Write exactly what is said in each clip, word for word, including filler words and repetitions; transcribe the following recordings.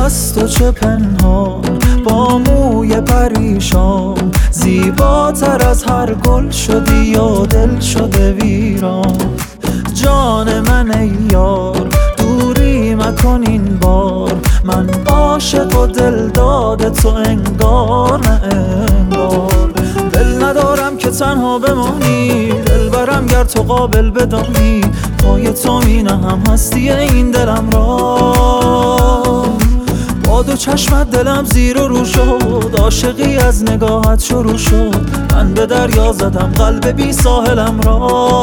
از تو چه پنهان، با موی پریشان زیباتر از هر گل شدی یا دل شده ویران. جان من ای یار دوری مکن این بار، من عاشق و دل داده تو انگار نه انگار. دل ندارم که تنها بمانی، دل برم گر تو قابل بدانی، پای تو می نهم هستی این دلم را. با دو چشمت دلم زیر و رو شد، عاشقی از نگاهت شروع شد، من به دریا زدم قلب بی ساحلم را.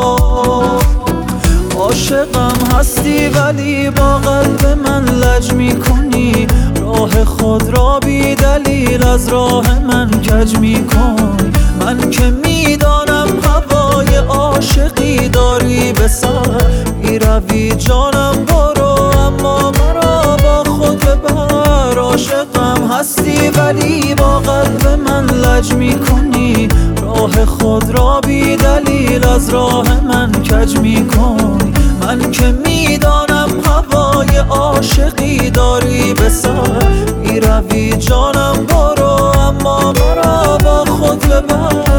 عاشقم هستی ولی با قلب من لج می کنی، راه خود را بی دلیل از راه من کج می کنی. من که می دانم هوای عاشقی داری به سر، می روی جانم برو اما مرا با خود ببر. عاشقم هستی ولی با قلب من لج می کنی، راه خود را بی دلیل از راه من کج می کنی. من که می دانم هوای عاشقی داری به سر، می روی جانم برو اما مرا با خود ببر.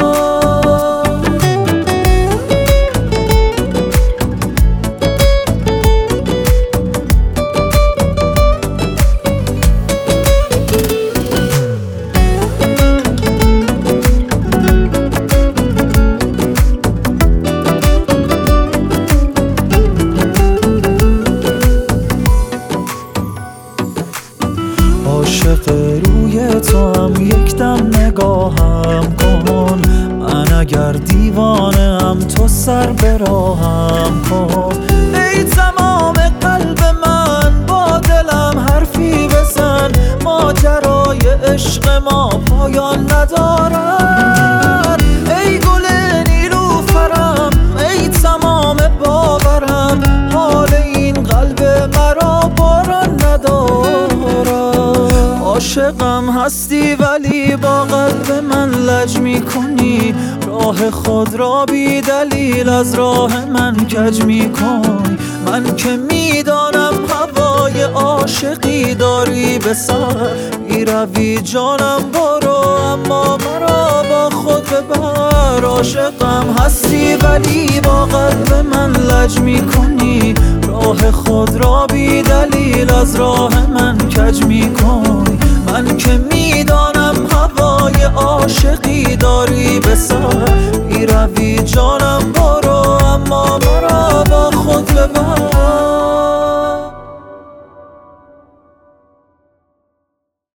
عاشق روی تو هم یک دم نگاهم کن، من اگر دیوانه هم تو سر به راهم کن. ای تمام قلب من با دلم حرفی بزن، ماجرای عشق ما پایان ندارد. ای گل نیلوفرم ای تمام باورم، حال این قلب مرا باران ندارد. عاشقم هستی ولی با قلب من لج می کنی، راه خود را بی دلیل از راه من کج می کنی. من که می دانم هوای عاشقی داری به سر، می روی جانم برو اما مرا با خود ببر. عاشقم هستی ولی با قلب من لج می کنی، راه خود را بی دلیل از راه من کج می کنی. من که می دانم هوای عاشقی داری به سر، می روی جانم برو اما